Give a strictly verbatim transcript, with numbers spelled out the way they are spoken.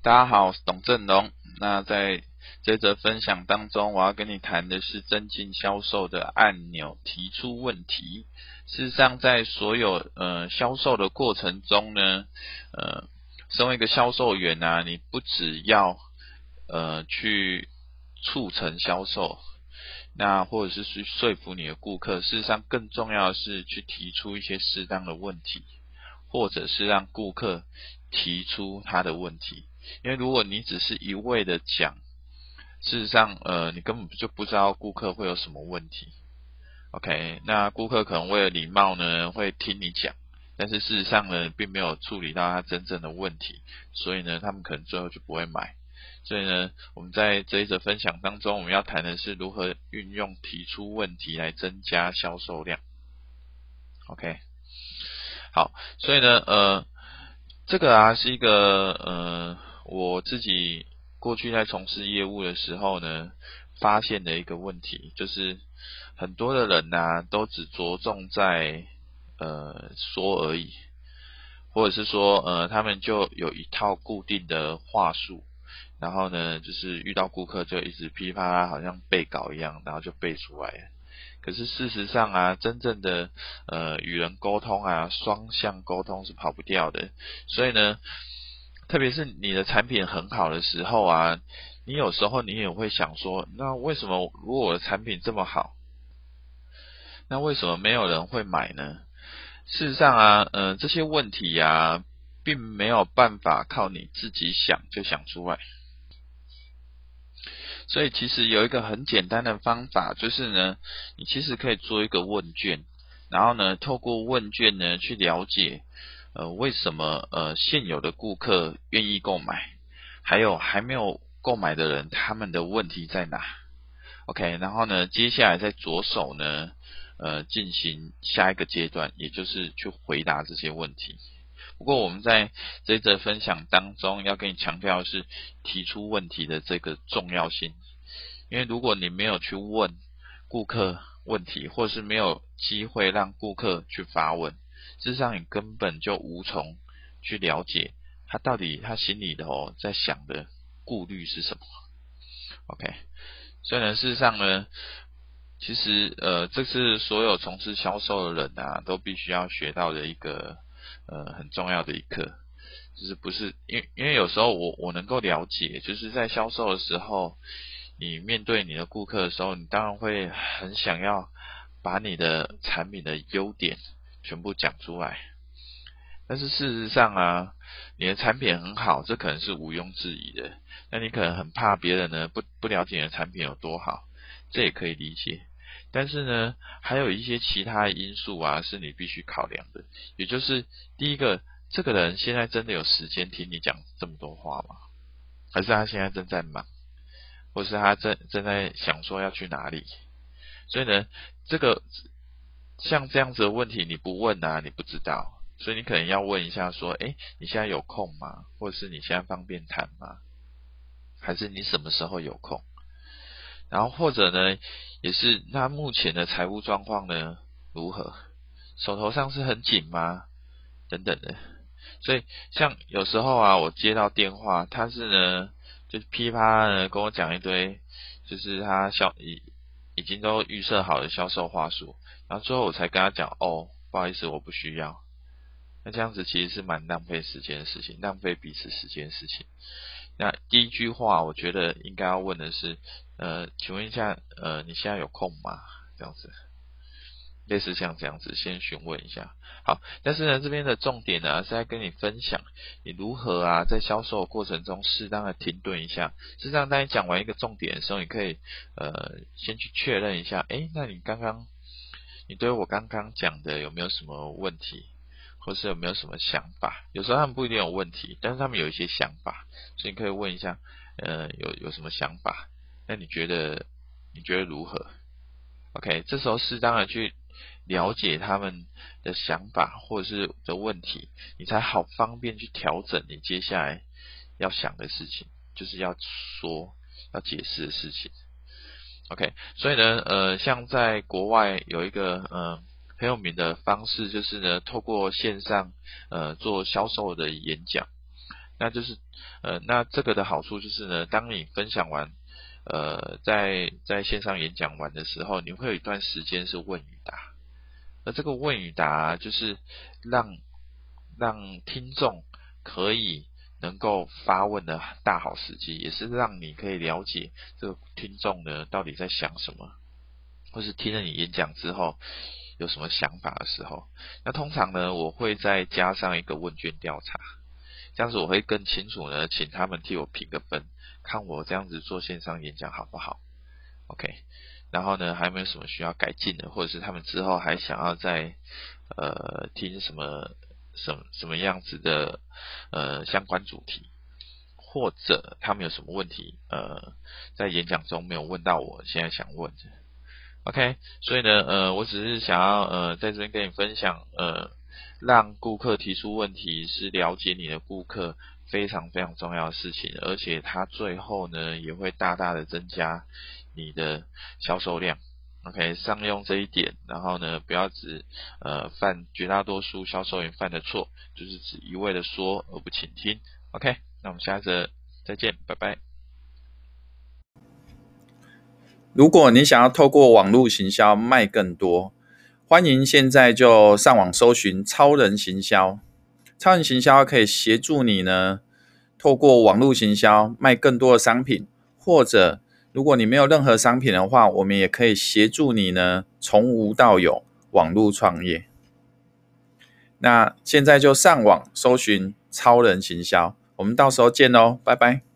大家好，我是董振龙。那在这则分享当中，我要跟你谈的是增进销售的按钮提出问题。事实上，在所有呃销售的过程中呢，呃，身为一个销售员啊，你不只要呃去促成销售，那或者是去说服你的顾客，事实上更重要的是去提出一些适当的问题，或者是让顾客提出他的问题。因为如果你只是一味的讲，事实上呃你根本就不知道顾客会有什么问题。 OK， 那顾客可能为了礼貌呢会听你讲，但是事实上呢并没有处理到他真正的问题，所以呢他们可能最后就不会买。所以呢我们在这一则分享当中，我们要谈的是如何运用提出问题来增加销售量。 OK， 好，所以呢呃这个啊是一个呃我自己过去在从事业务的时候呢发现的一个问题，就是很多的人啊都只着重在呃说而已，或者是说呃他们就有一套固定的话术，然后呢就是遇到顾客就一直噼里啪啦好像背稿一样，然后就背出来了。可是事实上啊，真正的呃与人沟通啊，双向沟通是跑不掉的。所以呢，特别是你的产品很好的时候啊，你有时候你也会想说，那为什么如果我的产品这么好，那为什么没有人会买呢？事实上啊，呃这些问题啊，并没有办法靠你自己想就想出来。所以其实有一个很简单的方法，就是呢，你其实可以做一个问卷，然后呢，透过问卷呢去了解，呃，为什么呃现有的顾客愿意购买，还有还没有购买的人他们的问题在哪 ？OK， 然后呢，接下来再着手呢，呃，进行下一个阶段，也就是去回答这些问题。不过我们在这一则分享当中要跟你强调的是提出问题的这个重要性，因为如果你没有去问顾客问题，或是没有机会让顾客去发问，事实上你根本就无从去了解他到底他心里头在想的顾虑是什么。 OK， 所以呢事实上呢其实呃这是所有从事销售的人啊都必须要学到的一个呃很重要的一课，就是不是因为因为有时候我我能够了解，就是在销售的时候，你面对你的顾客的时候，你当然会很想要把你的产品的优点全部讲出来，但是事实上啊，你的产品很好，这可能是毋庸置疑的，那你可能很怕别人呢不不了解你的产品有多好，这也可以理解。但是呢还有一些其他的因素啊是你必须考量的，也就是第一个，这个人现在真的有时间听你讲这么多话吗？还是他现在正在忙，或是他正正在想说要去哪里？所以呢这个像这样子的问题你不问啊你不知道，所以你可能要问一下说，诶你现在有空吗？或者是你现在方便谈吗？还是你什么时候有空？然后或者呢也是那目前的财务状况呢如何？手头上是很紧吗？等等的。所以像有时候啊我接到电话，他是呢就是噼啪啪呢跟我讲一堆就是他销已已经都预设好的销售话术，然后最后我才跟他讲，哦不好意思我不需要。那这样子其实是蛮浪费时间的事情，浪费彼此时间的事情。那第一句话我觉得应该要问的是，呃，请问一下，呃，你现在有空吗？这样子，类似像这样子，先询问一下。好，但是呢，这边的重点呢是在跟你分享，你如何啊在销售的过程中适当的停顿一下。事实上，当你讲完一个重点的时候，你可以呃先去确认一下，诶，那你刚刚你对我刚刚讲的有没有什么问题？或是有没有什么想法？有时候他们不一定有问题，但是他们有一些想法，所以你可以问一下，呃，有有什么想法？那你觉得你觉得如何 ？OK， 这时候适当的去了解他们的想法或者是的问题，你才好方便去调整你接下来要想的事情，就是要说要解释的事情。OK， 所以呢，呃，像在国外有一个呃很有名的方式，就是呢透过线上呃做销售的演讲。 那就是呃，那这个的好处就是呢，当你分享完，呃，在在线上演讲完的时候，你会有一段时间是问与答，而这个问与答就是让让听众可以能够发问的大好时机，也是让你可以了解这个听众呢到底在想什么，或是听了你演讲之后有什么想法的时候。那通常呢，我会再加上一个问卷调查，这样子我会更清楚呢，请他们替我评个分，看我这样子做线上演讲好不好 OK， 然后呢还有没有什么需要改进的，或者是他们之后还想要再呃听什么什么什么样子的呃相关主题，或者他们有什么问题呃在演讲中没有问到我现在想问的。OK， 所以呢，呃，我只是想要呃在这边跟你分享，呃，让顾客提出问题是了解你的顾客非常非常重要的事情，而且它最后呢也会大大的增加你的销售量。OK， 善用这一点，然后呢不要只呃犯绝大多数销售员犯的错，就是只一味的说而不倾听。OK， 那我们下次再见，拜拜。 如果你想要透过网络行销卖更多，欢迎现在就上网搜寻超人行销。超人行销可以协助你呢，透过网络行销卖更多的商品，或者如果你没有任何商品的话，我们也可以协助你呢，从无到有网络创业。那现在就上网搜寻超人行销，我们到时候见咯，拜拜。